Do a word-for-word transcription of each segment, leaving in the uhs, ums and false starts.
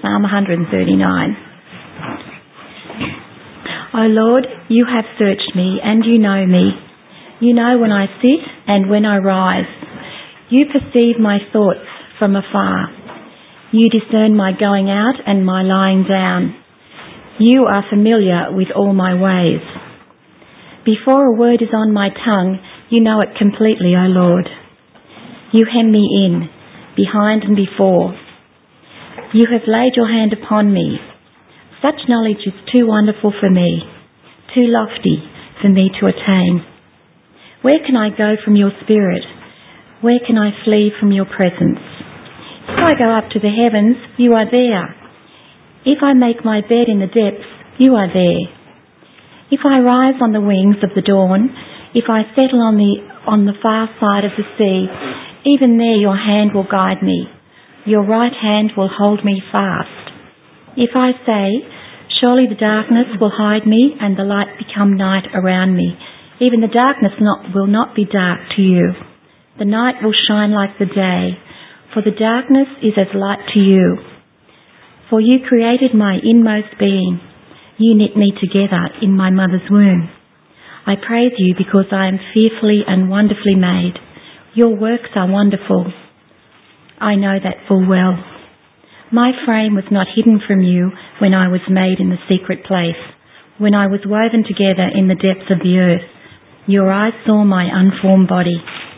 Psalm one thirty-nine. O Lord, you have searched me and you know me. You know when I sit and when I rise. You perceive my thoughts from afar. You discern my going out and my lying down. You are familiar with all my ways. Before a word is on my tongue, you know it completely, O Lord. You hem me in, behind and before. You have laid your hand upon me. Such knowledge is too wonderful for me, too lofty for me to attain. Where can I go from your spirit? Where can I flee from your presence? If I go up to the heavens, you are there. If I make my bed in the depths, you are there. If I rise on the wings of the dawn, if I settle on the on the far side of the sea, even there your hand will guide me. Your right hand will hold me fast. If I say, surely the darkness will hide me and the light become night around me, even the darkness not, will not be dark to you. The night will shine like the day, for the darkness is as light to you. For you created my inmost being. You knit me together in my mother's womb. I praise you because I am fearfully and wonderfully made. Your works are wonderful. I know that full well. My frame was not hidden from you when I was made in the secret place, when I was woven together in the depths of the earth. Your eyes saw my unformed body.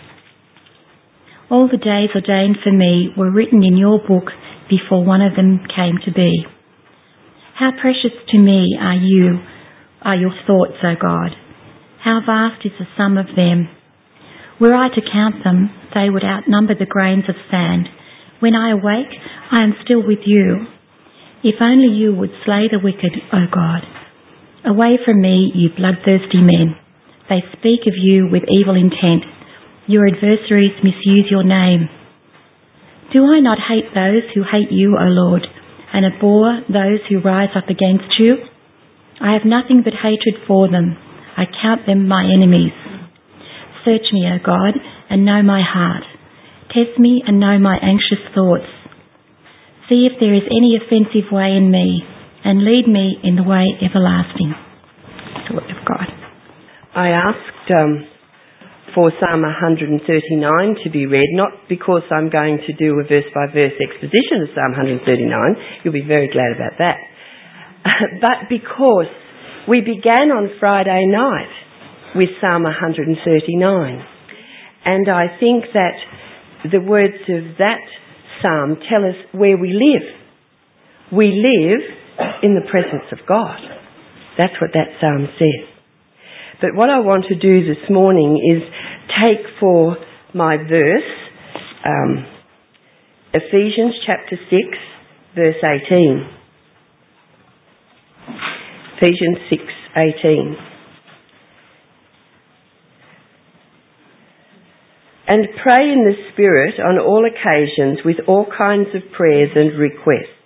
All the days ordained for me were written in your book before one of them came to be. How precious to me are you, are your thoughts, O God. How vast is the sum of them. Were I to count them, they would outnumber the grains of sand. When I awake, I am still with you. If only you would slay the wicked, O God. Away from me, you bloodthirsty men. They speak of you with evil intent. Your adversaries misuse your name. Do I not hate those who hate you, O Lord, and abhor those who rise up against you? I have nothing but hatred for them. I count them my enemies. Search me, O God, and know my heart. Test me and know my anxious thoughts. See if there is any offensive way in me, and lead me in the way everlasting. That's the word of God. I asked um, for Psalm one thirty-nine to be read, not because I'm going to do a verse-by-verse exposition of Psalm one thirty-nine. You'll be very glad about that. But because we began on Friday night with Psalm one thirty-nine. And I think that the words of that psalm tell us where we live. We live in the presence of God. That's what that psalm says. But what I want to do this morning is take for my verse um, Ephesians chapter six, verse eighteen. Ephesians six, eighteen. And pray in the Spirit on all occasions with all kinds of prayers and requests.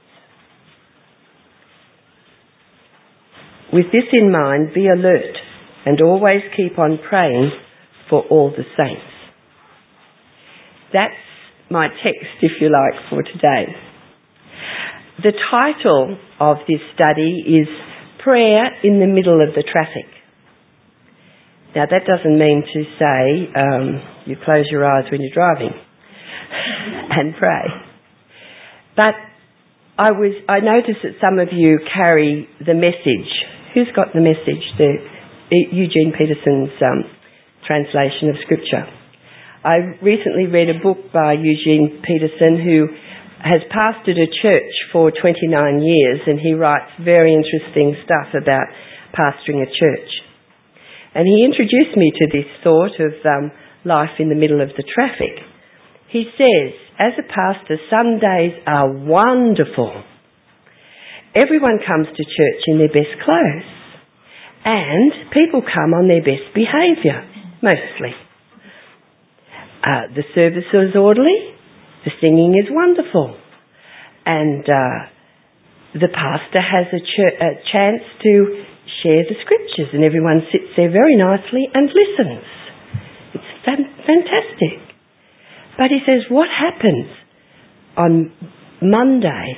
With this in mind, be alert and always keep on praying for all the saints. That's my text, if you like, for today. The title of this study is Prayer in the Middle of the Traffic. Now, that doesn't mean to say um, you close your eyes when you're driving and pray. But I was I noticed that some of you carry the message. Who's got the message? The Eugene Peterson's um, translation of Scripture. I recently read a book by Eugene Peterson, who has pastored a church for twenty-nine years, and he writes very interesting stuff about pastoring a church. And he introduced me to this thought of um, life in the middle of the traffic. He says, as a pastor, some days are wonderful. Everyone comes to church in their best clothes. And people come on their best behaviour, mostly. Uh, the service is orderly. The singing is wonderful. And uh, the pastor has a, ch- a chance to share the scriptures, and everyone sits there very nicely and listens. It's fan- fantastic. But he says, what happens on Monday,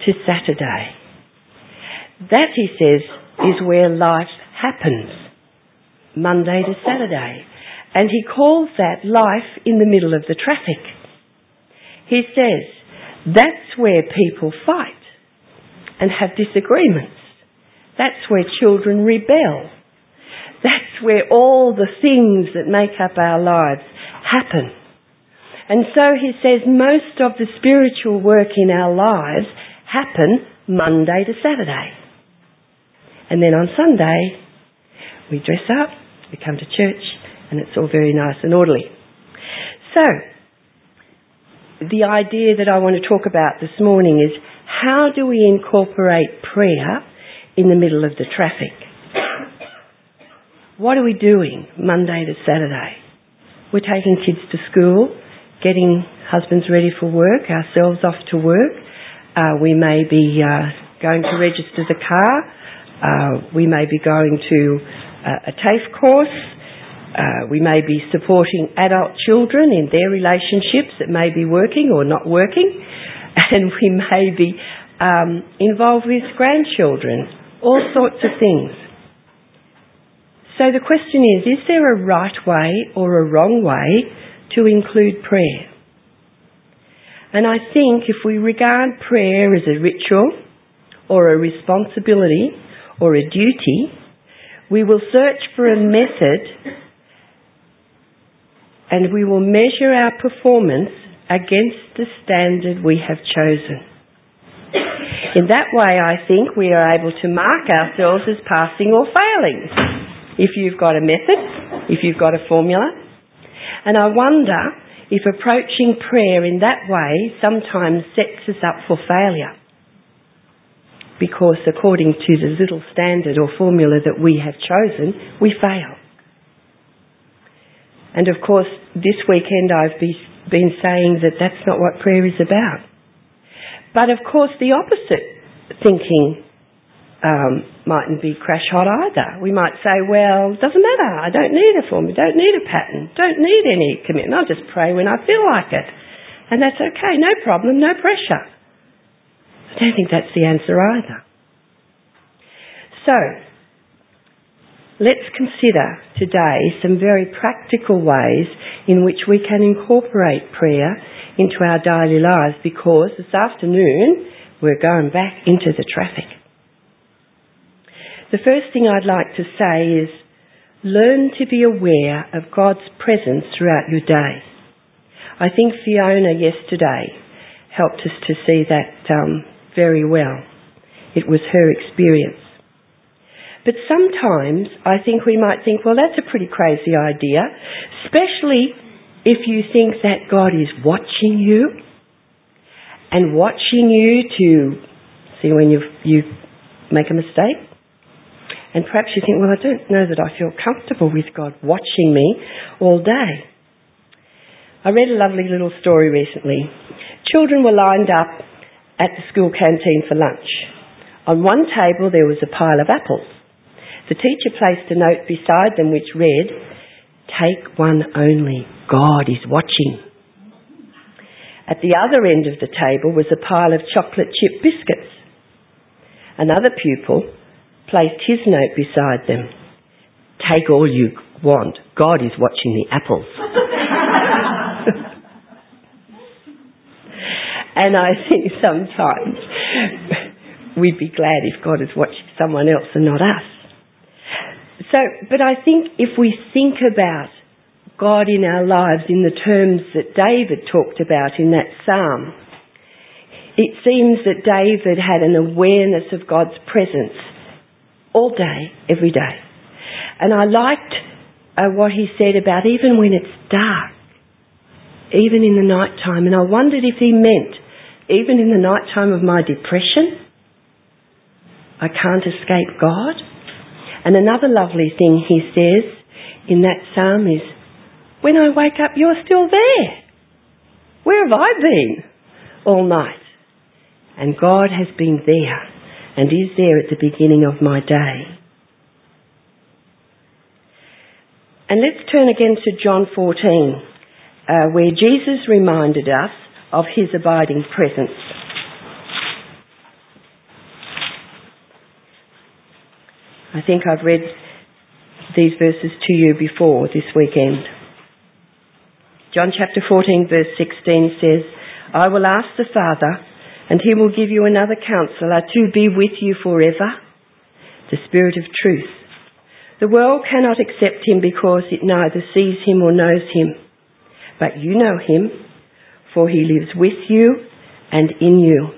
to Saturday. That, he says, is where life happens, Monday to Saturday. And he calls that life in the middle of the traffic. He says that's where people fight and have disagreements. That's where children rebel. That's where all the things that make up our lives happen. And so he says most of the spiritual work in our lives happen Monday to Saturday. And then on Sunday, we dress up, we come to church, and it's all very nice and orderly. So, the idea that I want to talk about this morning is how do we incorporate prayer in the middle of the traffic? What are we doing Monday to Saturday? We're taking kids to school, getting husbands ready for work, ourselves off to work. Uh, we may be uh, going to register the car. Uh, we may be going to uh, a TAFE course. Uh, we may be supporting adult children in their relationships that may be working or not working. And we may be um, involved with grandchildren, all sorts of things. So the question is, is there a right way or a wrong way to include prayer? And I think if we regard prayer as a ritual or a responsibility or a duty, we will search for a method and we will measure our performance against the standard we have chosen. In that way, I think we are able to mark ourselves as passing or failing. If you've got a method, if you've got a formula. And I wonder if approaching prayer in that way sometimes sets us up for failure. Because according to the little standard or formula that we have chosen, we fail. And of course, this weekend I've be, been saying that that's not what prayer is about. But of course, the opposite thinking um, mightn't be crash hot either. We might say, well, it doesn't matter. I don't need a formula, don't need a pattern, don't need any commitment. I'll just pray when I feel like it. And that's okay, no problem, no pressure. I don't think that's the answer either. So, let's consider today some very practical ways in which we can incorporate prayer into our daily lives, because this afternoon we're going back into the traffic. The first thing I'd like to say is learn to be aware of God's presence throughout your day. I think Fiona yesterday helped us to see that um, very well. It was her experience. But sometimes I think we might think, well, that's a pretty crazy idea, especially if you think that God is watching you and watching you to see when you you make a mistake. And perhaps you think, well, I don't know that I feel comfortable with God watching me all day. I read a lovely little story recently. Children were lined up at the school canteen for lunch. On one table there was a pile of apples. The teacher placed a note beside them which read, "Take one only, God is watching." At the other end of the table was a pile of chocolate chip biscuits. Another pupil placed his note beside them, "Take all you want, God is watching the apples." And I think sometimes we'd be glad if God is watching someone else and not us. So, but I think if we think about God in our lives in the terms that David talked about in that psalm, it seems that David had an awareness of God's presence all day, every day. And I liked uh, what he said about even when it's dark, even in the night time. And I wondered if he meant, even in the night time of my depression, I can't escape God. And another lovely thing he says in that psalm is, when I wake up, you're still there. Where have I been all night? And God has been there and is there at the beginning of my day. And let's turn again to John fourteen, uh, where Jesus reminded us of his abiding presence. I think I've read these verses to you before this weekend. John chapter fourteen verse sixteen says, I will ask the Father, and he will give you another counselor to be with you forever, the Spirit of truth. The world cannot accept him because it neither sees him or knows him. But you know him, for he lives with you and in you.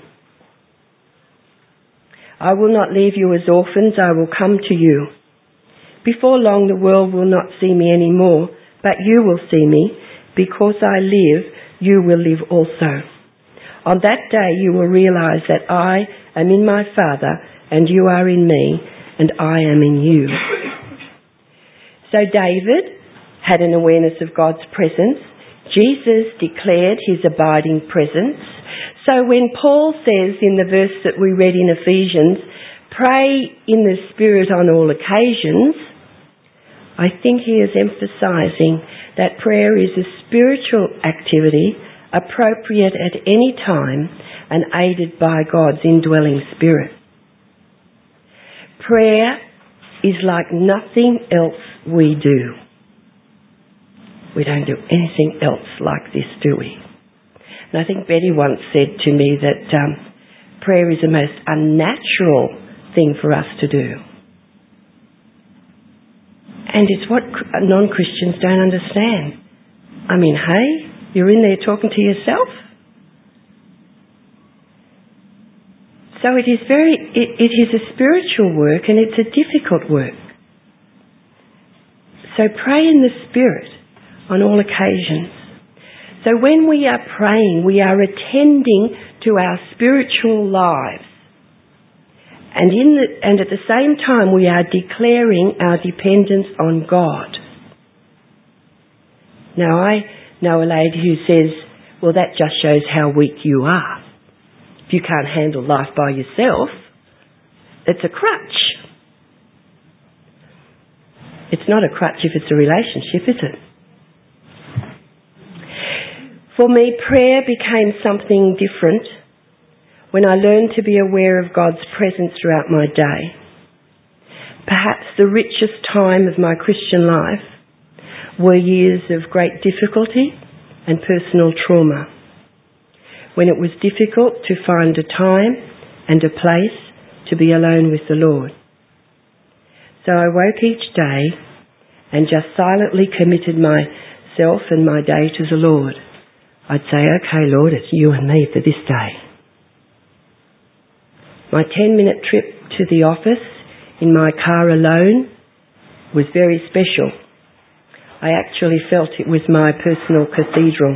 I will not leave you as orphans, I will come to you. Before long the world will not see me any more, but you will see me. Because I live, you will live also. On that day you will realize that I am in my Father, and you are in me, and I am in you. So David had an awareness of God's presence. Jesus declared his abiding presence. So when Paul says in the verse that we read in Ephesians, pray in the Spirit on all occasions, I think he is emphasizing that prayer is a spiritual activity appropriate at any time and aided by God's indwelling Spirit. Prayer is like nothing else we do. We don't do anything else like this, do we? And I think Betty once said to me that um, prayer is the most unnatural thing for us to do. And it's what non-Christians don't understand. I mean, hey, you're in there talking to yourself? So it is very, it, it is a spiritual work and it's a difficult work. So pray in the Spirit on all occasions. So when we are praying, we are attending to our spiritual lives. And in the, and at the same time, we are declaring our dependence on God. Now, I know a lady who says, well, that just shows how weak you are. If you can't handle life by yourself, it's a crutch. It's not a crutch if it's a relationship, is it? For me, prayer became something different when I learned to be aware of God's presence throughout my day. Perhaps the richest time of my Christian life were years of great difficulty and personal trauma, when it was difficult to find a time and a place to be alone with the Lord. So I woke each day and just silently committed myself and my day to the Lord. I'd say, okay, Lord, it's you and me for this day. My ten-minute trip to the office in my car alone was very special. I actually felt it was my personal cathedral.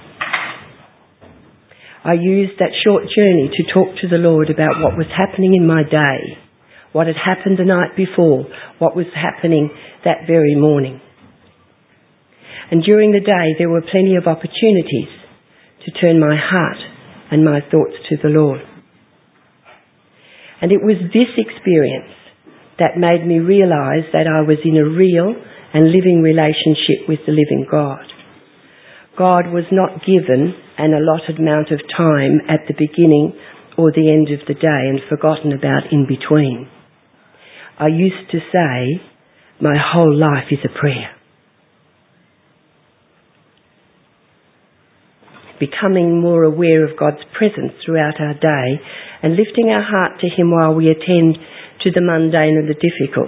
I used that short journey to talk to the Lord about what was happening in my day, what had happened the night before, what was happening that very morning. And during the day there were plenty of opportunities to turn my heart and my thoughts to the Lord. And it was this experience that made me realise that I was in a real and living relationship with the living God. God was not given an allotted amount of time at the beginning or the end of the day and forgotten about in between. I used to say, my whole life is a prayer. Becoming more aware of God's presence throughout our day and lifting our heart to Him while we attend to the mundane and the difficult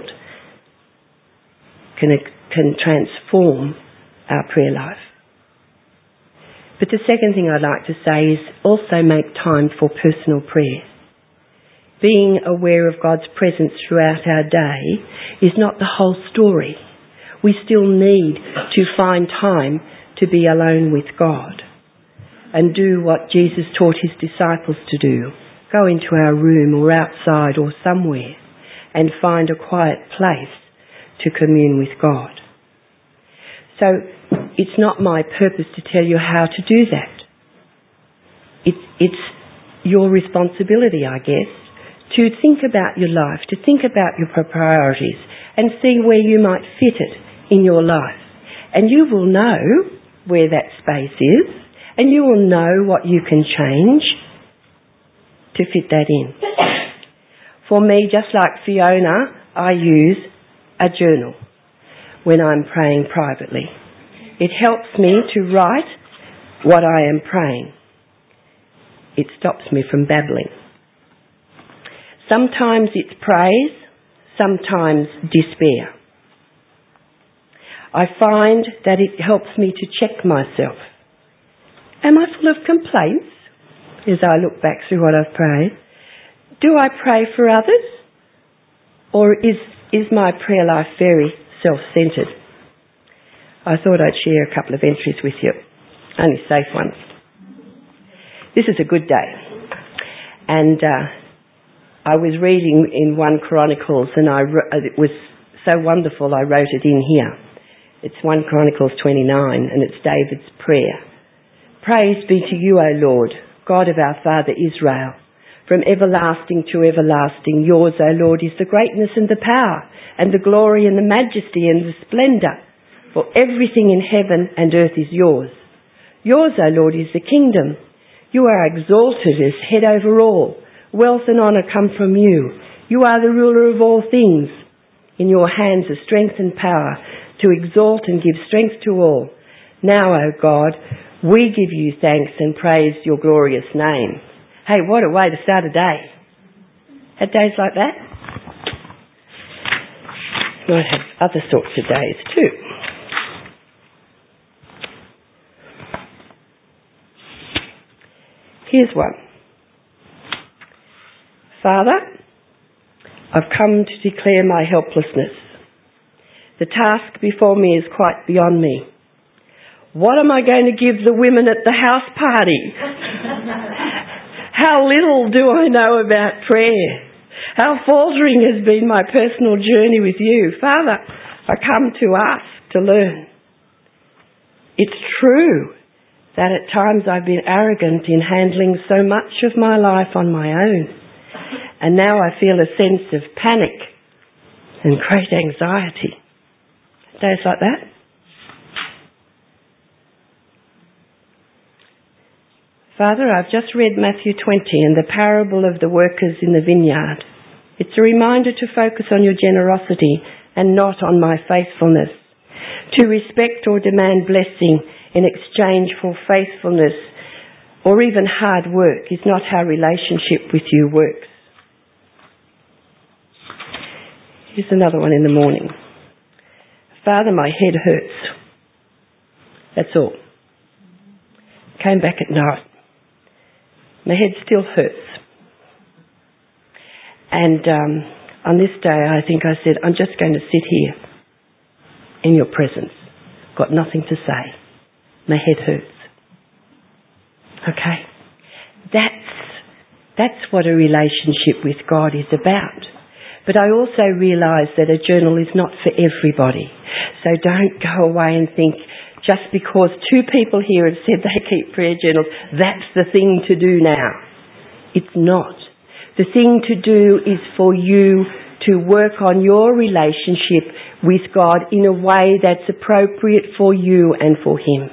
can, can transform our prayer life. But the second thing I'd like to say is also make time for personal prayer. Being aware of God's presence throughout our day is not the whole story. We still need to find time to be alone with God and do what Jesus taught his disciples to do. Go into our room or outside or somewhere and find a quiet place to commune with God. So it's not my purpose to tell you how to do that. It's, it's your responsibility, I guess, to think about your life, to think about your priorities and see where you might fit it in your life. And you will know where that space is, and you will know what you can change to fit that in. For me, just like Fiona, I use a journal when I'm praying privately. It helps me to write what I am praying. It stops me from babbling. Sometimes it's praise, sometimes despair. I find that it helps me to check myself. Am I full of complaints as I look back through what I've prayed? Do I pray for others? Or is, is my prayer life very self-centred? I thought I'd share a couple of entries with you, only safe ones. This is a good day. And uh, I was reading in First Chronicles, and I it was so wonderful I wrote it in here. It's First Chronicles twenty-nine, and it's David's prayer. Praise be to you, O Lord, God of our father Israel. From everlasting to everlasting, yours, O Lord, is the greatness and the power, and the glory and the majesty and the splendour. For everything in heaven and earth is yours. Yours, O Lord, is the kingdom. You are exalted as head over all. Wealth and honour come from you. You are the ruler of all things. In your hands are strength and power to exalt and give strength to all. Now, O God, we give you thanks and praise your glorious name. Hey, what a way to start a day. Had days like that? You might have other sorts of days too. Here's one. Father, I've come to declare my helplessness. The task before me is quite beyond me. What am I going to give the women at the house party? How little do I know about prayer. How faltering has been my personal journey with you. Father, I come to ask to learn. It's true that at times I've been arrogant in handling so much of my life on my own. And now I feel a sense of panic and great anxiety. Days like that. Father, I've just read Matthew twenty and the parable of the workers in the vineyard. It's a reminder to focus on your generosity and not on my faithfulness. To respect or demand blessing in exchange for faithfulness or even hard work is not how relationship with you works. Here's another one in the morning. Father, my head hurts. That's all. Came back at night. My head still hurts. And um, on this day, I think I said, I'm just going to sit here in your presence. Got nothing to say. My head hurts. Okay? That's, that's what a relationship with God is about. But I also realise that a journal is not for everybody. So don't go away and think, just because two people here have said they keep prayer journals, that's the thing to do now. It's not. The thing to do is for you to work on your relationship with God in a way that's appropriate for you and for Him.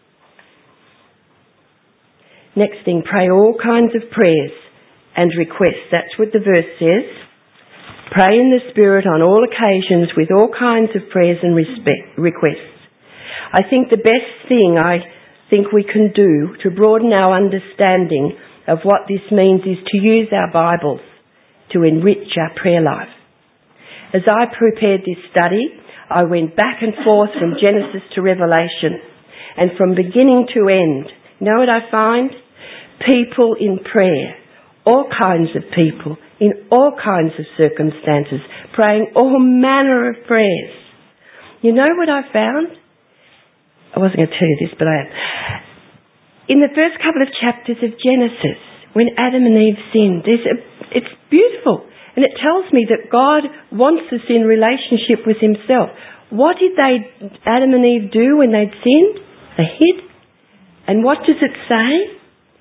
Next thing, pray all kinds of prayers and requests. That's what the verse says. Pray in the Spirit on all occasions with all kinds of prayers and respect, requests. I think the best thing I think we can do to broaden our understanding of what this means is to use our Bibles to enrich our prayer life. As I prepared this study, I went back and forth from Genesis to Revelation and from beginning to end. You know what I find? People in prayer, all kinds of people, in all kinds of circumstances, praying all manner of prayers. You know what I found? I wasn't going to tell you this, but I am. In the first couple of chapters of Genesis, when Adam and Eve sinned, there's a, it's beautiful. And it tells me that God wants us in relationship with Himself. What did they, Adam and Eve do when they'd sinned? They hid. And what does it say?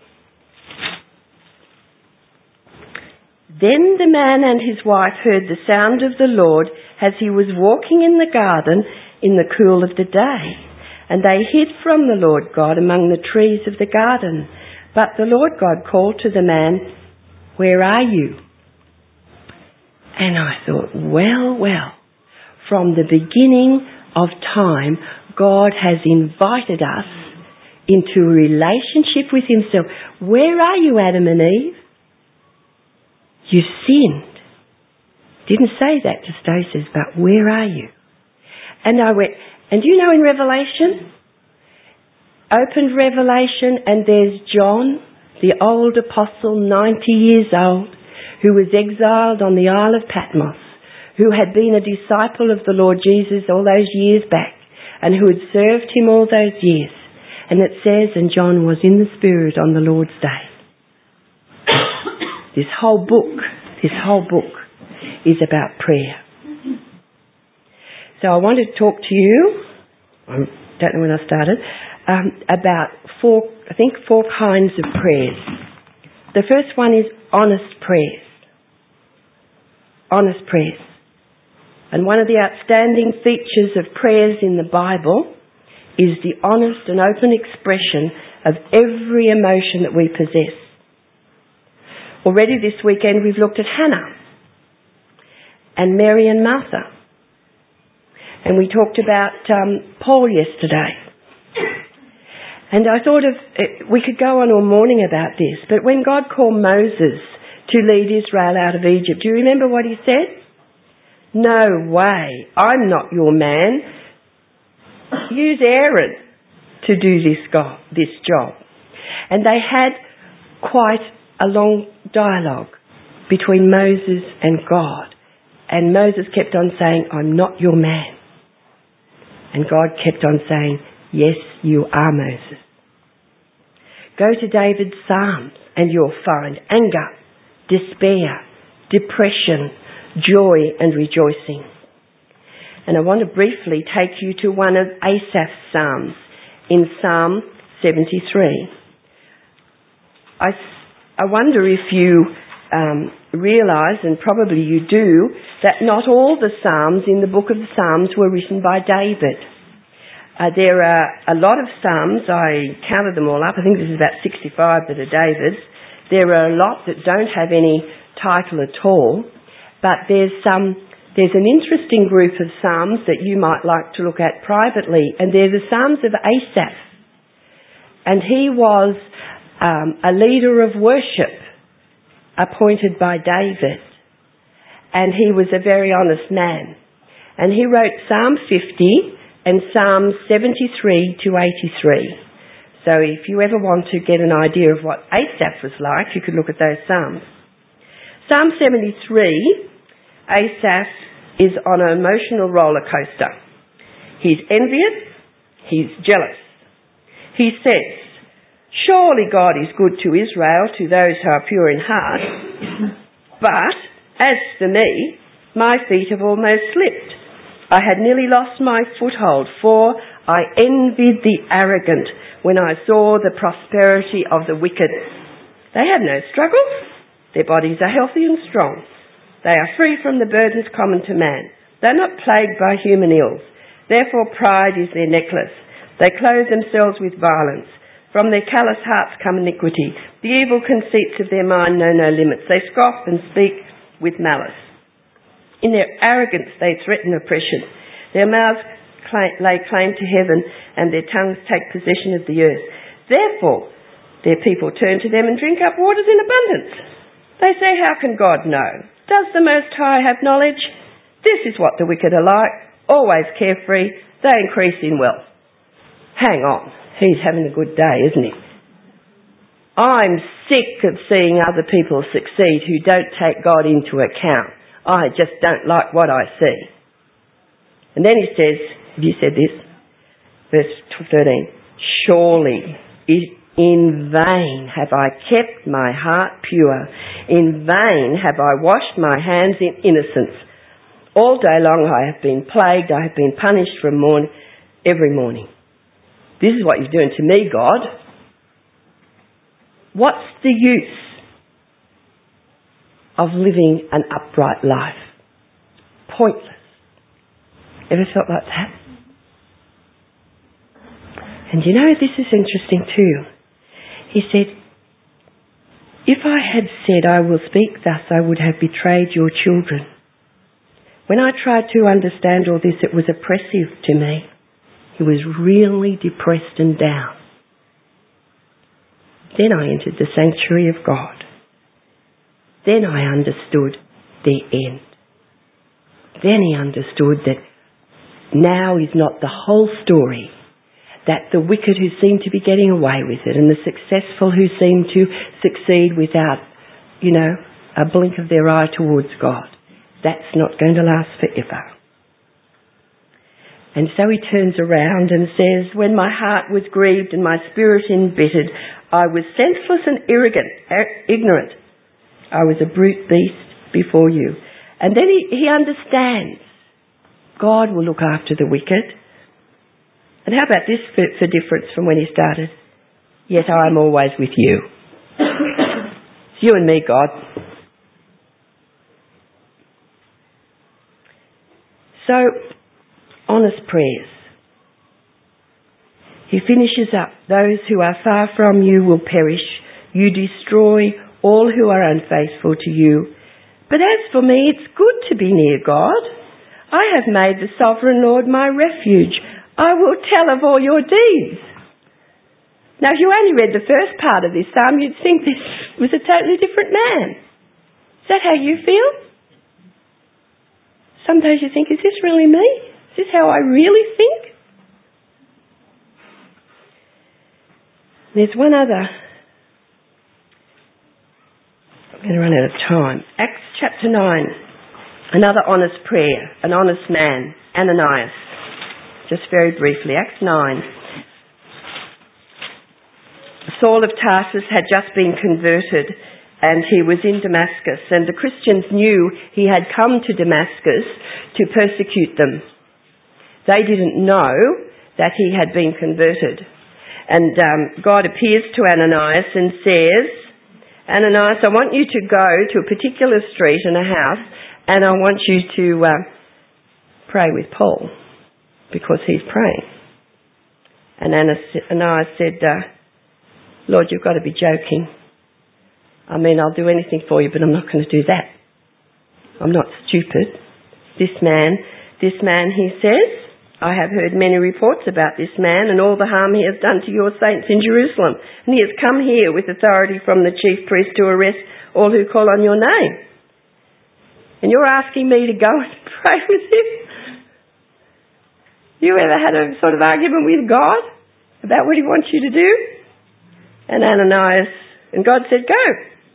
Then the man and his wife heard the sound of the Lord as He was walking in the garden in the cool of the day. And they hid from the Lord God among the trees of the garden. But the Lord God called to the man, "Where are you?" And I thought, well, well, from the beginning of time, God has invited us into a relationship with himself. Where are you, Adam and Eve? You sinned. Didn't say that to Stay, says, but where are you? And I went, and you know in Revelation, opened Revelation, and there's John, the old apostle, ninety years old, who was exiled on the Isle of Patmos, who had been a disciple of the Lord Jesus all those years back, and who had served him all those years. And it says, and John was in the Spirit on the Lord's day. This whole book, this whole book is about prayer. So I wanted to talk to you, I don't know when I started, um, about four, I think four kinds of prayers. The first one is honest prayers. Honest prayers. And one of the outstanding features of prayers in the Bible is the honest and open expression of every emotion that we possess. Already this weekend we've looked at Hannah and Mary and Martha. And we talked about um, Paul yesterday. And I thought of, we could go on all morning about this, but when God called Moses to lead Israel out of Egypt, do you remember what he said? No way, I'm not your man. Use Aaron to do this, go- this job. And they had quite a long dialogue between Moses and God. And Moses kept on saying, I'm not your man. And God kept on saying, yes, you are Moses. Go to David's Psalms and you'll find anger, despair, depression, joy and rejoicing. And I want to briefly take you to one of Asaph's Psalms in Psalm seventy-three. I, I wonder if you um, realise, and probably you do, that not all the Psalms in the book of the Psalms were written by David. Uh, there are a lot of Psalms, I counted them all up, I think this is about sixty-five that are David's. There are a lot that don't have any title at all, but there's some, there's an interesting group of Psalms that you might like to look at privately, and they're the Psalms of Asaph. And he was um, a leader of worship appointed by David, and he was a very honest man. And he wrote Psalm fifty and Psalms seventy-three to eighty-three. So if you ever want to get an idea of what Asaph was like, you could look at those Psalms. Psalm seventy-three, Asaph is on an emotional roller coaster. He's envious, he's jealous. He says, surely God is good to Israel, to those who are pure in heart. But as for me, my feet have almost slipped. I had nearly lost my foothold, for I envied the arrogant when I saw the prosperity of the wicked. They have no struggles. Their bodies are healthy and strong. They are free from the burdens common to man. They are not plagued by human ills. Therefore pride is their necklace. They clothe themselves with violence. From their callous hearts come iniquity. The evil conceits of their mind know no limits. They scoff and speak with malice. In their arrogance they threaten oppression. Their mouths lay claim to heaven, and their tongues take possession of the earth. Therefore their people turn to them and drink up waters in abundance. They say, how can God know? Does the Most High have knowledge? This is what the wicked are like, always carefree. They increase in wealth. Hang on, he's having a good day, isn't he? I'm sick of seeing other people succeed who don't take God into account. I just don't like what I see. And then he says, have you said this? Verse thirteen, surely in vain have I kept my heart pure. In vain have I washed my hands in innocence. All day long I have been plagued. I have been punished from morning, every morning. This is what you're doing to me, God. What's the use of living an upright life? Pointless. Ever felt like that? And you know, this is interesting too. He said, if I had said I will speak thus, I would have betrayed your children. When I tried to understand all this, it was oppressive to me. He was really depressed and down. Then I entered the sanctuary of God. Then I understood the end. Then he understood that now is not the whole story, that the wicked who seem to be getting away with it and the successful who seem to succeed without, you know, a blink of their eye towards God, that's not going to last forever. And so he turns around and says, when my heart was grieved and my spirit embittered, I was senseless and arrogant, ignorant. I was a brute beast before you. And then he, he understands God will look after the wicked. And how about this for, for difference from when he started? Yet I'm always with you. It's you and me, God. So, honest prayers. He finishes up, those who are far from you will perish. You destroy all who are unfaithful to you. But as for me, it's good to be near God. I have made the sovereign Lord my refuge. I will tell of all your deeds. Now, if you only read the first part of this psalm, you'd think this was a totally different man. Is that how you feel? Sometimes you think, is this really me? Is this how I really think? There's one other. I'm going to run out of time. Acts chapter nine. Another honest prayer. An honest man. Ananias. Just very briefly. Acts nine. Saul of Tarsus had just been converted and he was in Damascus, and the Christians knew he had come to Damascus to persecute them. They didn't know that he had been converted. And um, God appears to Ananias and says, Ananias, I want you to go to a particular street and a house, and I want you to uh, pray with Paul, because he's praying. And Ananias said, uh, Lord, you've got to be joking. I mean, I'll do anything for you, but I'm not going to do that. I'm not stupid. This man, this man, he says, I have heard many reports about this man and all the harm he has done to your saints in Jerusalem. And he has come here with authority from the chief priest to arrest all who call on your name. And you're asking me to go and pray with him? You ever had a sort of argument with God about what he wants you to do? And Ananias, and God said, go.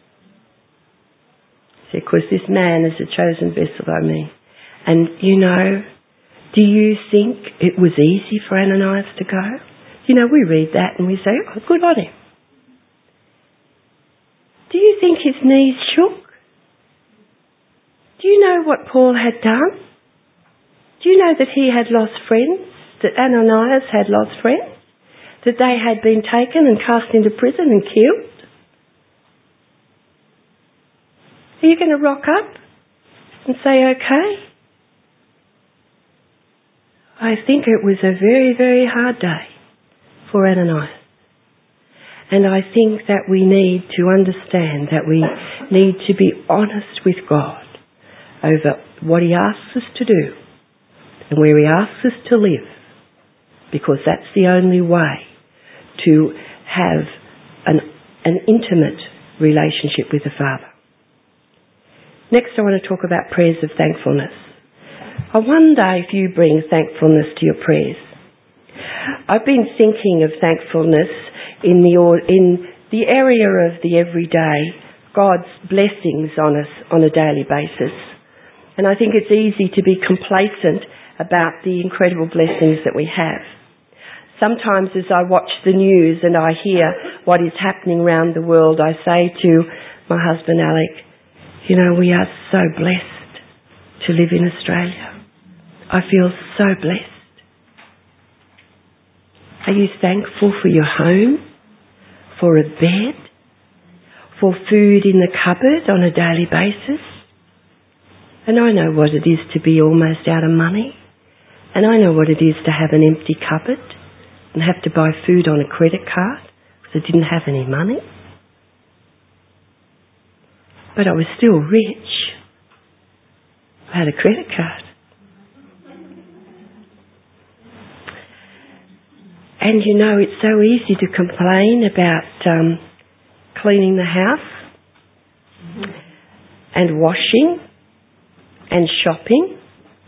He said, because this man is a chosen vessel by me. And, you know, do you think it was easy for Ananias to go? You know, we read that and we say, oh, good on him. Do you think his knees shook? Do you know what Paul had done? Do you know that he had lost friends? That Ananias had lost friends? That they had been taken and cast into prison and killed? Are you going to rock up and say, okay? I think it was a very, very hard day for Ananias. And I think that we need to understand that we need to be honest with God over what he asks us to do and where he asks us to live, because that's the only way to have an, an intimate relationship with the Father. Next, I want to talk about prayers of thankfulness. I wonder if you bring thankfulness to your prayers. I've been thinking of thankfulness in the in the area of the everyday, God's blessings on us on a daily basis. And I think it's easy to be complacent about the incredible blessings that we have. Sometimes as I watch the news and I hear what is happening around the world, I say to my husband Alec, you know, we are so blessed to live in Australia. I feel so blessed. Are you thankful for your home, for a bed, for food in the cupboard on a daily basis? And I know what it is to be almost out of money. And I know what it is to have an empty cupboard and have to buy food on a credit card because I didn't have any money. But I was still rich. I had a credit card. And you know, it's so easy to complain about um, cleaning the house and washing and shopping.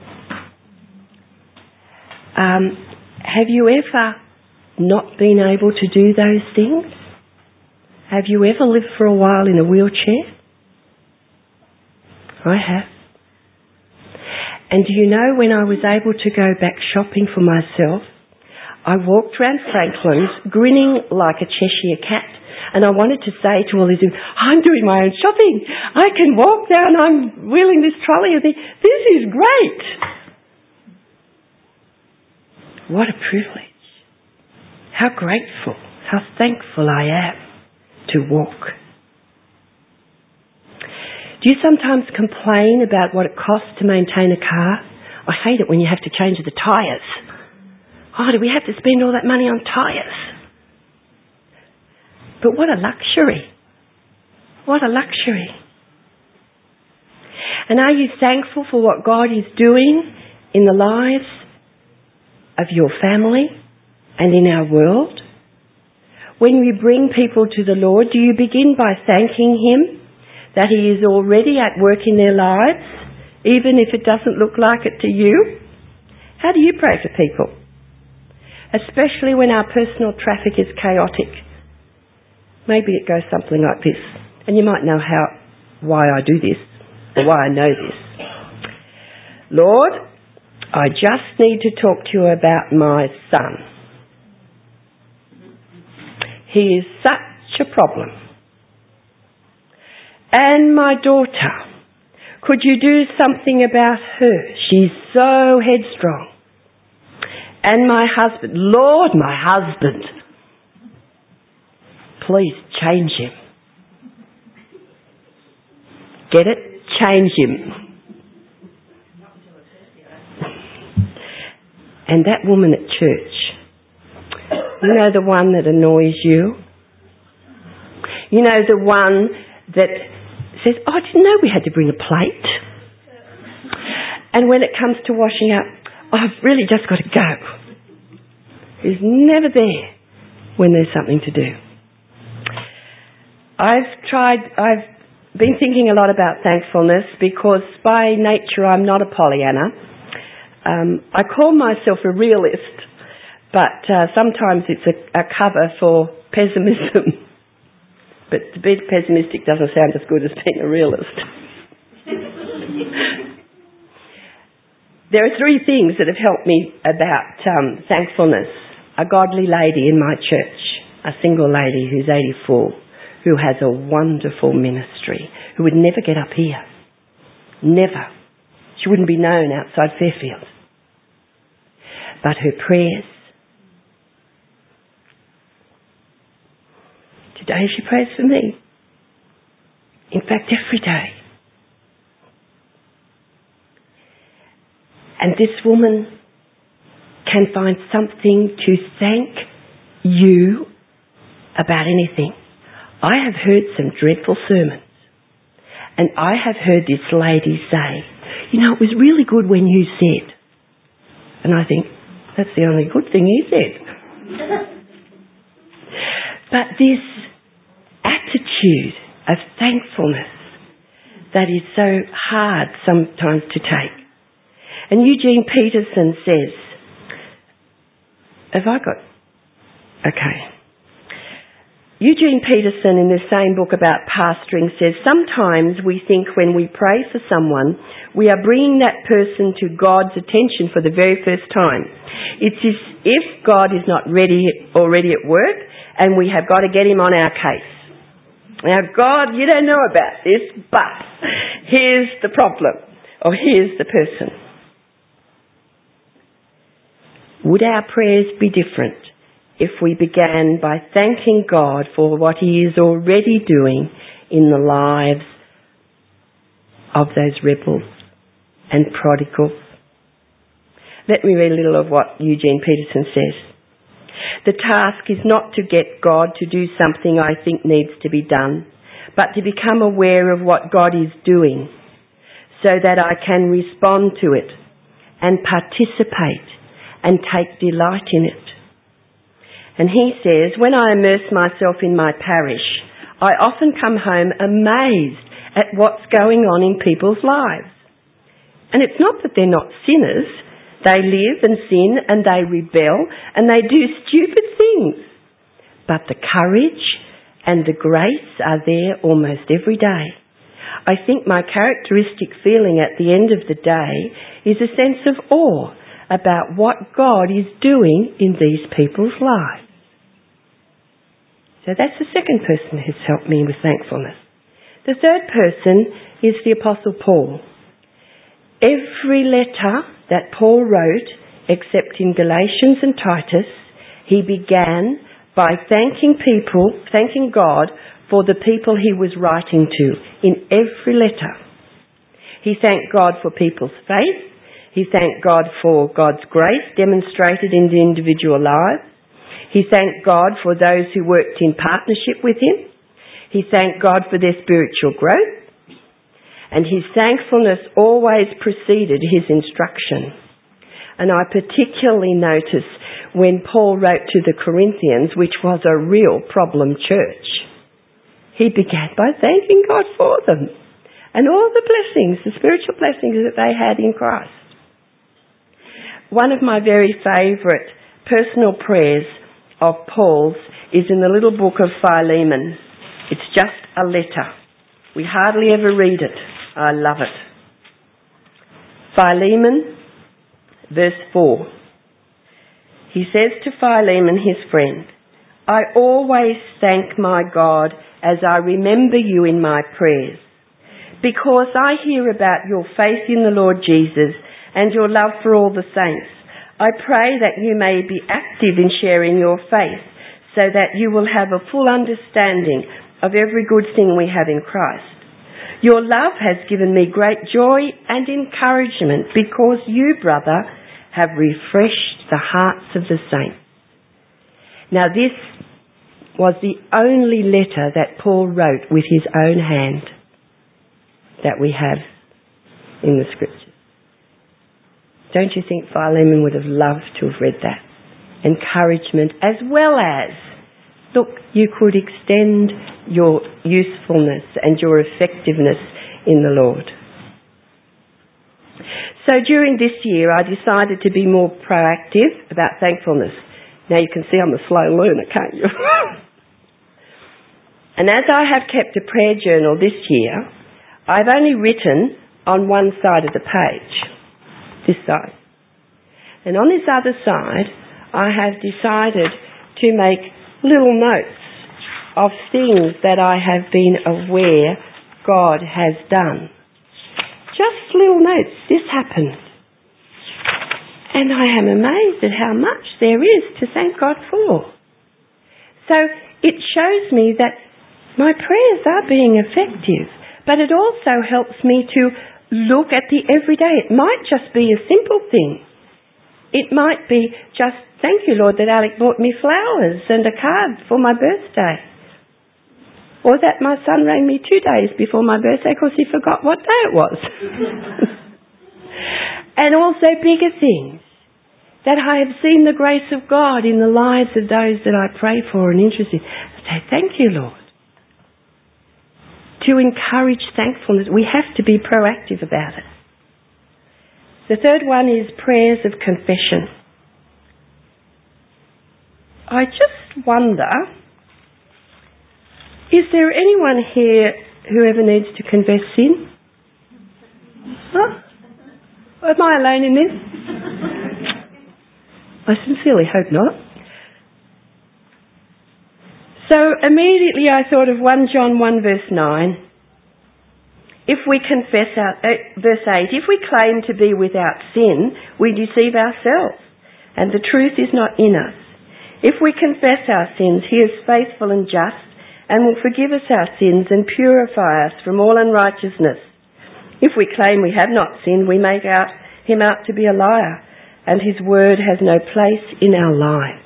Um, have you ever not been able to do those things? Have you ever lived for a while in a wheelchair? I have. And do you know, when I was able to go back shopping for myself, I walked around Franklin's grinning like a Cheshire cat, and I wanted to say to all these people, I'm doing my own shopping. I can walk down, I'm wheeling this trolley. And think, this is great. What a privilege. How grateful, how thankful I am to walk. Do you sometimes complain about what it costs to maintain a car? I hate it when you have to change the tyres. Oh, do we have to spend all that money on tyres? But what a luxury. What a luxury. And are you thankful for what God is doing in the lives of your family and in our world? When we bring people to the Lord, do you begin by thanking Him that He is already at work in their lives, even if it doesn't look like it to you? How do you pray for people? Especially when our personal traffic is chaotic. Maybe it goes something like this. And you might know how, why I do this, or why I know this. Lord, I just need to talk to you about my son. He is such a problem. And my daughter, could you do something about her? She's so headstrong. And my husband, Lord, my husband, please change him. Get it? Change him. And that woman at church, you know, the one that annoys you? You know, the one that says, oh, I didn't know we had to bring a plate. And when it comes to washing up, oh, I've really just got to go. Who's never there when there's something to do. I've tried, I've been thinking a lot about thankfulness because by nature I'm not a Pollyanna. Um, I call myself a realist, but uh, sometimes it's a, a cover for pessimism. But to be pessimistic doesn't sound as good as being a realist. There are three things that have helped me about um, thankfulness. A godly lady in my church, a single lady who's eighty-four, who has a wonderful ministry, who would never get up here. Never. She wouldn't be known outside Fairfield. But her prayers. Today she prays for me. In fact, every day. And this woman can find something to thank you about anything. I have heard some dreadful sermons. And I have heard this lady say, you know, it was really good when you said. And I think, that's the only good thing he said. But this attitude of thankfulness that is so hard sometimes to take. And Eugene Peterson says, have I got... Okay. Eugene Peterson in the same book about pastoring says, sometimes we think when we pray for someone, we are bringing that person to God's attention for the very first time. It's as if God is not ready already at work and we have got to get him on our case. Now, God, you don't know about this, but here's the problem, or here's the person. Would our prayers be different if we began by thanking God for what he is already doing in the lives of those rebels and prodigals? Let me read a little of what Eugene Peterson says. The task is not to get God to do something I think needs to be done, but to become aware of what God is doing, so that I can respond to it and participate and take delight in it. And he says, when I immerse myself in my parish, I often come home amazed at what's going on in people's lives. And it's not that they're not sinners. They live and sin and they rebel and they do stupid things. But the courage and the grace are there almost every day. I think my characteristic feeling at the end of the day is a sense of awe about what God is doing in these people's lives. So that's the second person who's helped me with thankfulness. The third person is the Apostle Paul. Every letter that Paul wrote, except in Galatians and Titus, he began by thanking people, thanking God for the people he was writing to in every letter. He thanked God for people's faith. He thanked God for God's grace demonstrated in the individual lives. He thanked God for those who worked in partnership with him. He thanked God for their spiritual growth. And his thankfulness always preceded his instruction. And I particularly notice when Paul wrote to the Corinthians, which was a real problem church, he began by thanking God for them and all the blessings, the spiritual blessings that they had in Christ. One of my very favourite personal prayers of Paul's is in the little book of Philemon. It's just a letter. We hardly ever read it. I love it. Philemon, verse four. He says to Philemon, his friend, I always thank my God as I remember you in my prayers, because I hear about your faith in the Lord Jesus and your love for all the saints. I pray that you may be active in sharing your faith, so that you will have a full understanding of every good thing we have in Christ. Your love has given me great joy and encouragement, because you, brother, have refreshed the hearts of the saints. Now this was the only letter that Paul wrote with his own hand that we have in the Scriptures. Don't you think Philemon would have loved to have read that? Encouragement, as well as, look, you could extend your usefulness and your effectiveness in the Lord. So during this year, I decided to be more proactive about thankfulness. Now you can see I'm a slow learner, can't you? And as I have kept a prayer journal this year, I've only written on one side of the page. This side. And on this other side, I have decided to make little notes of things that I have been aware God has done. Just little notes. This happened. And I am amazed at how much there is to thank God for. So it shows me that my prayers are being effective, but it also helps me to look at the everyday. It might just be a simple thing. It might be just, thank you, Lord, that Alec bought me flowers and a card for my birthday. Or that my son rang me two days before my birthday because he forgot what day it was. And also bigger things. That I have seen the grace of God in the lives of those that I pray for and interest in. I say, thank you, Lord. To encourage thankfulness, we have to be proactive about it. The third one is prayers of confession. I just wonder, is there anyone here who ever needs to confess sin? Huh? Am I alone in this? I sincerely hope not. So immediately I thought of First John one verse nine. If we confess our, uh, verse eight, if we claim to be without sin, we deceive ourselves, and the truth is not in us. If we confess our sins, he is faithful and just, and will forgive us our sins and purify us from all unrighteousness. If we claim we have not sinned, we make out him out to be a liar, and his word has no place in our lives.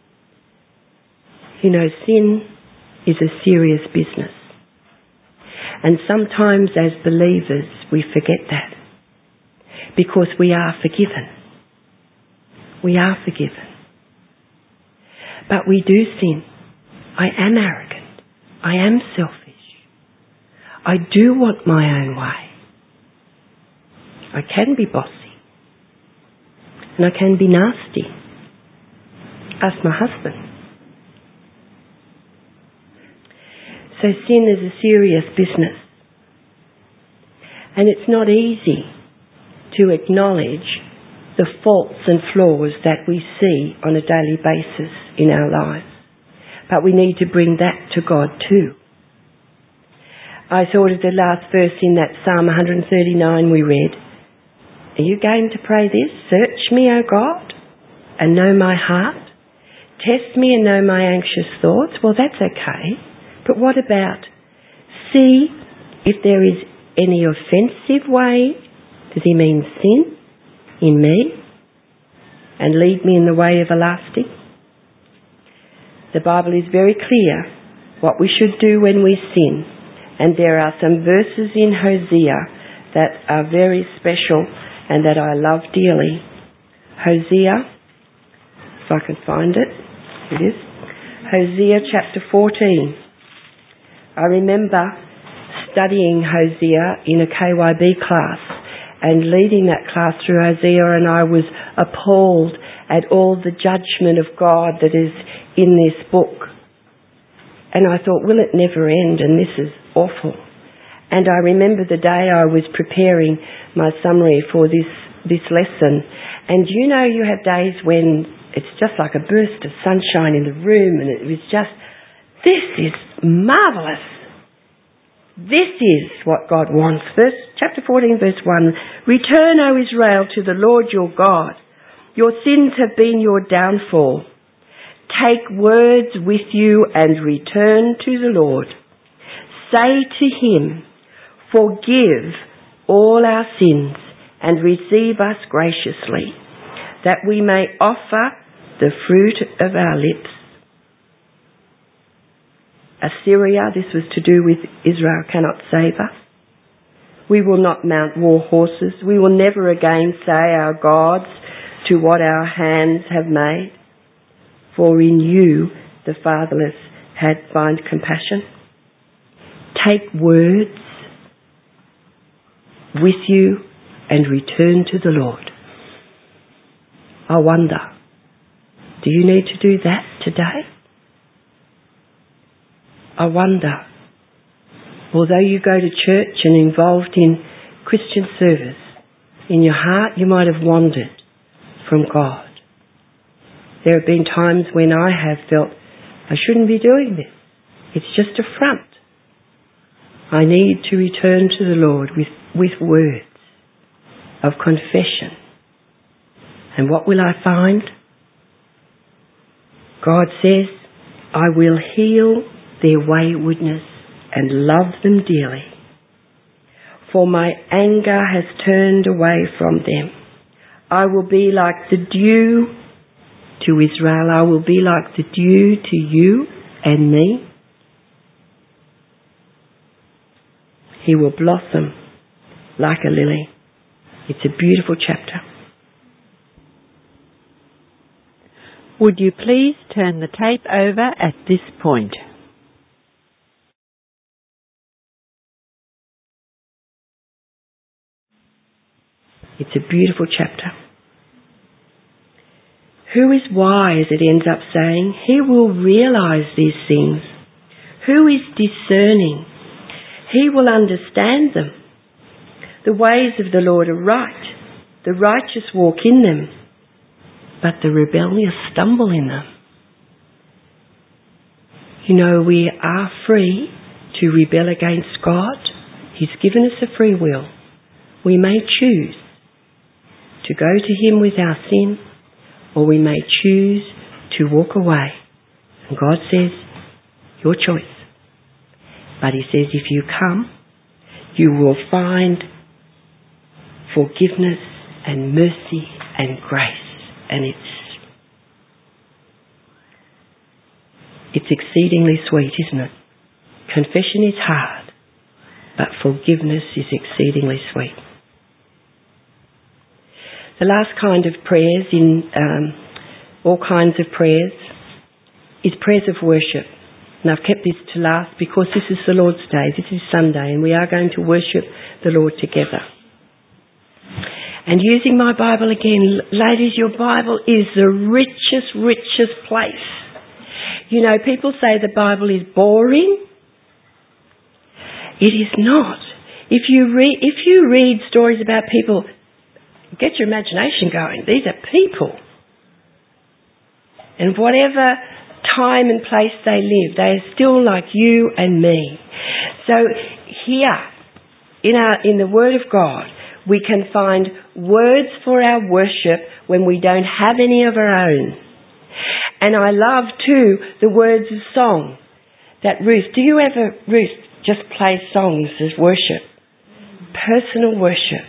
You know, sin is a serious business. And sometimes as believers we forget that, because we are forgiven. We are forgiven. But we do sin. I am arrogant. I am selfish. I do want my own way. I can be bossy. And I can be nasty. Ask my husband. So sin is a serious business. And it's not easy to acknowledge the faults and flaws that we see on a daily basis in our lives. But we need to bring that to God too. I thought of the last verse in that Psalm one thirty-nine we read. Are you going to pray this? Search me, O God, and know my heart. Test me and know my anxious thoughts. Well, that's okay. But what about see if there is any offensive way? Does he mean sin in me? And lead me in the way everlasting? The Bible is very clear what we should do when we sin. And there are some verses in Hosea that are very special and that I love dearly. Hosea, if I can find it, it is. Hosea chapter fourteen. I remember studying Hosea in a K Y B class and leading that class through Hosea, and I was appalled at all the judgment of God that is in this book. And I thought, will it never end? And this is awful. And I remember the day I was preparing my summary for this, this lesson. And you know, you have days when it's just like a burst of sunshine in the room, and it was just, this is marvellous. This is what God wants. Verse, chapter fourteen, verse one. Return, O Israel, to the Lord your God. Your sins have been your downfall. Take words with you and return to the Lord. Say to him, forgive all our sins and receive us graciously, that we may offer the fruit of our lips. Assyria, this was to do with Israel, cannot save us. We will not mount war horses. We will never again say our gods to what our hands have made. For in you the fatherless had find compassion. Take words with you and return to the Lord. I wonder, do you need to do that today? I wonder, although you go to church and involved in Christian service, in your heart you might have wandered from God. There have been times when I have felt, I shouldn't be doing this. It's just a front. I need to return to the Lord with, with words of confession. And what will I find? God says, I will heal their waywardness and love them dearly. For my anger has turned away from them. I will be like the dew to Israel. I will be like the dew to you and me. He will blossom like a lily. It's a beautiful chapter. Would you please turn the tape over at this point? It's a beautiful chapter. Who is wise, it ends up saying? He will realize these things. Who is discerning? He will understand them. The ways of the Lord are right. The righteous walk in them, but the rebellious stumble in them. You know, we are free to rebel against God. He's given us a free will. We may choose to go to him with our sin, or we may choose to walk away. And God says, your choice. But he says, if you come, you will find forgiveness and mercy and grace. And it's it's exceedingly sweet, isn't it? Confession is hard. but forgiveness is exceedingly sweet. The last kind of prayers in um, all kinds of prayers is prayers of worship. And I've kept this to last because this is the Lord's Day. This is Sunday, and we are going to worship the Lord together. And using my Bible again, ladies, your Bible is the richest, richest place. You know, people say the Bible is boring. It is not. If you read, if you read stories about people, get your imagination going. These are people. And whatever time and place they live, they are still like you and me. So here, in our in the Word of God, we can find words for our worship when we don't have any of our own. And I love too the words of song that Ruth, do you ever, Ruth, just play songs as worship? Personal worship.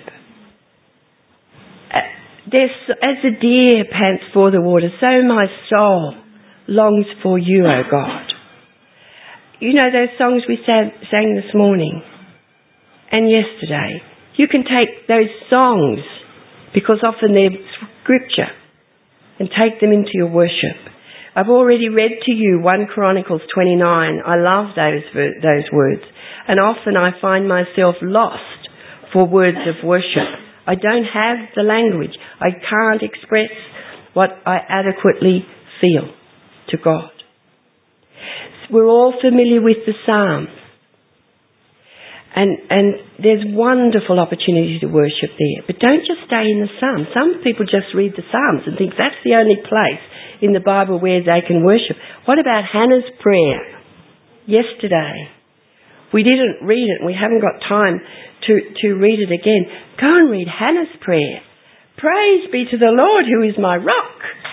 Uh, there's, as the deer pants for the water, so my soul longs for you, O God. You know those songs we sang, sang this morning and yesterday? You can take those songs, because often they're scripture, and take them into your worship. I've already read to you First Chronicles twenty-nine. I love those those words. And often I find myself lost for words of worship. I don't have the language. I can't express what I adequately feel to God. We're all familiar with the Psalms. And and there's wonderful opportunity to worship there. But don't just stay in the Psalms. Some people just read the Psalms and think that's the only place in the Bible where they can worship. What about Hannah's prayer yesterday? We didn't read it and we haven't got time to, to read it again. Go and read Hannah's prayer. Praise be to the Lord who is my rock.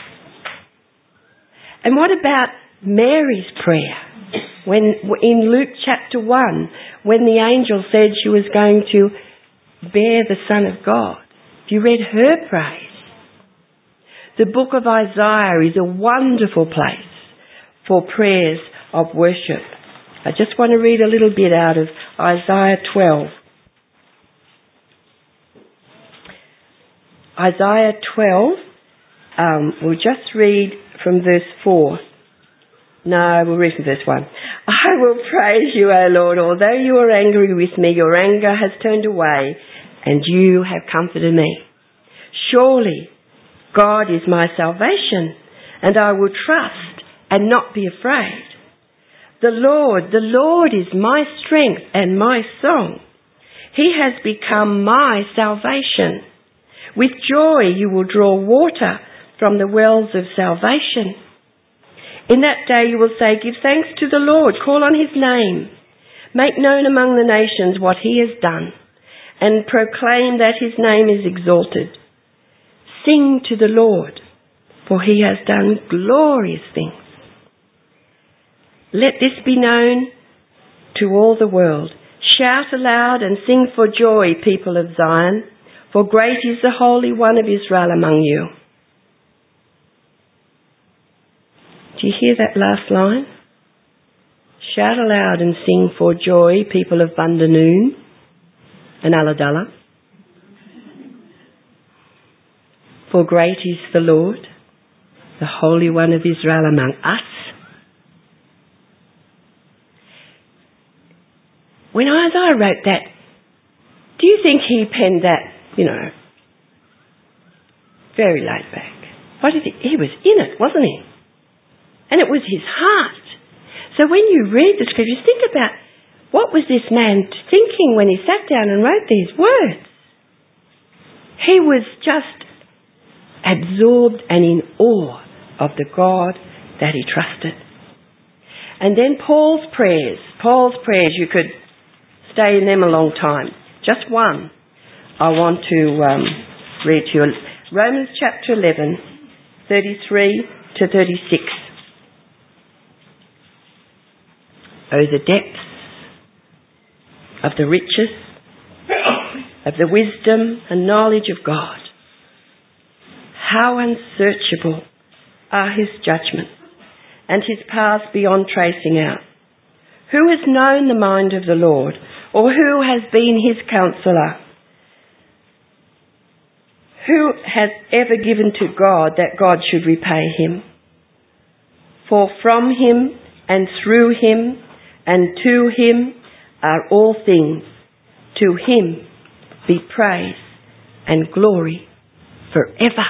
And what about Mary's prayer? When in Luke chapter one, when the angel said she was going to bear the Son of God. Have you read her praise? The book of Isaiah is a wonderful place for prayers of worship. I just want to read a little bit out of Isaiah twelve. Isaiah twelve, um, we'll just read from verse four. No, we'll read from verse one. I will praise you, O Lord, although you are angry with me, your anger has turned away, and you have comforted me. Surely God is my salvation, and I will trust and not be afraid. The Lord, the Lord is my strength and my song. He has become my salvation. With joy you will draw water from the wells of salvation. In that day you will say, give thanks to the Lord, call on his name. Make known among the nations what he has done, and proclaim that his name is exalted. Sing to the Lord, for he has done glorious things. Let this be known to all the world. Shout aloud and sing for joy, people of Zion, for great is the Holy One of Israel among you. Do you hear that last line? Shout aloud and sing for joy, people of Bundanoon and Ulladulla. For great is the Lord, the Holy One of Israel among us. When Isaiah wrote that, do you think he penned that, you know, very laid back? What did he, he was in it, wasn't he? And it was his heart. So when you read the scriptures, think about what was this man thinking when he sat down and wrote these words. He was just absorbed and in awe of the God that he trusted. And then Paul's prayers. Paul's prayers, you could stay in them a long time. Just one I want to um, read to you. Romans chapter eleven, thirty-three to thirty-six. Oh, the depths of the riches, of the wisdom and knowledge of God. How unsearchable are his judgments, and his paths beyond tracing out. Who has known the mind of the Lord, Or who has been his counsellor? Who has ever given to God that God should repay him? For from him and through him and to him are all things. To him be praise and glory forever.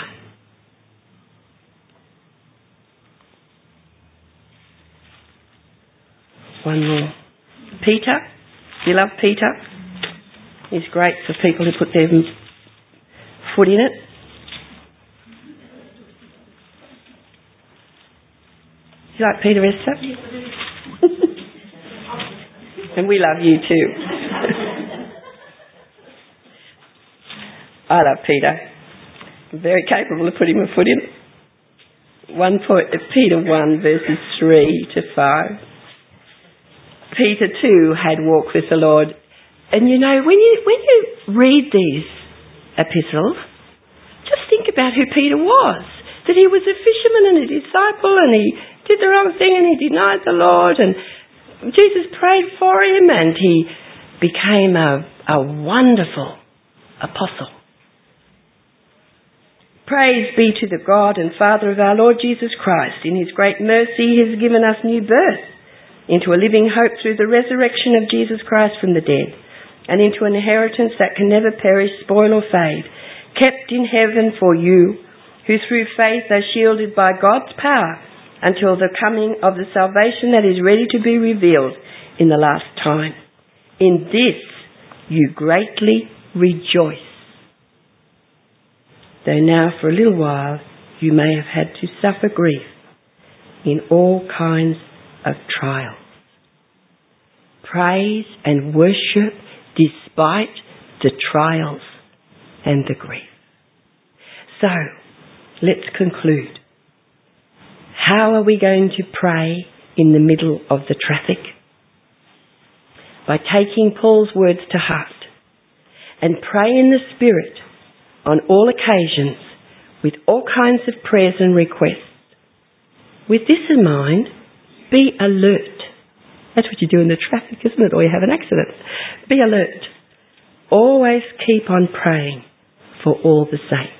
One more. Peter. You love Peter? He's great for people who put their foot in it. You like Peter, Esther? And we love you too. I love Peter. I'm very capable of putting my foot in it. One point, Peter one verses three to five. Peter too had walked with the Lord. And you know, when you when you read these epistles, just think about who Peter was. That he was a fisherman and a disciple, and he did the wrong thing and he denied the Lord, and Jesus prayed for him, and he became a, a wonderful apostle. Praise be to the God and Father of our Lord Jesus Christ. In his great mercy he has given us new birth into a living hope through the resurrection of Jesus Christ from the dead, and into an inheritance that can never perish, spoil or fade, kept in heaven for you, who through faith are shielded by God's power until the coming of the salvation that is ready to be revealed in the last time. In this you greatly rejoice, though now for a little while you may have had to suffer grief in all kinds of trials. Praise and worship despite the trials and the grief. So, let's conclude. How are we going to pray in the middle of the traffic? By taking Paul's words to heart and pray in the Spirit on all occasions with all kinds of prayers and requests. With this in mind, be alert. That's what you do in the traffic, isn't it? Or you have an accident. Be alert. Always keep on praying for all the saints.